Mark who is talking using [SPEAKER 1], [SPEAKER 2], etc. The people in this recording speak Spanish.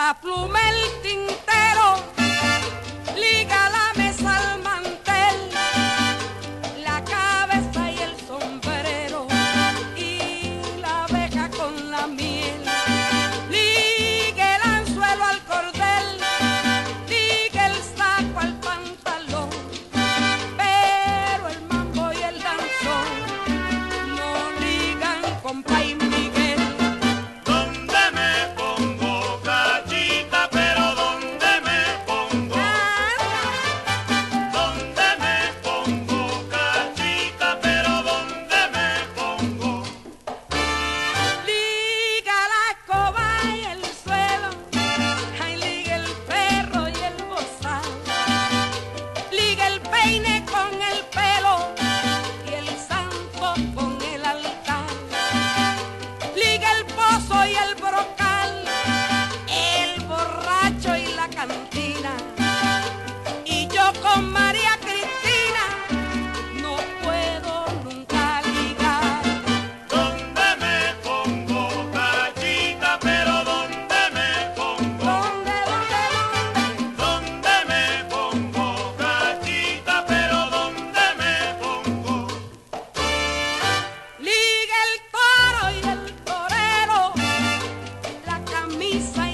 [SPEAKER 1] la pluma, el tintero, liga la mesa al mantel, la cabeza y el sombrero y la abeja con la miel. Ligue el anzuelo al cordel, ligue el saco al pantalón, pero el mambo y el danzón no ligan con Pay Miguel. Con el pelo y el santo con el altar, liga el pozo y el brocal, el borracho y la cantina, y yo con María Cristina no puedo nunca ligar.
[SPEAKER 2] ¿Dónde me pongo, Cachita? Pero ¿dónde me pongo?
[SPEAKER 1] ¿Dónde?
[SPEAKER 2] ¿Dónde me pongo, Cachita?
[SPEAKER 1] Liga el toro y el torero, la camisa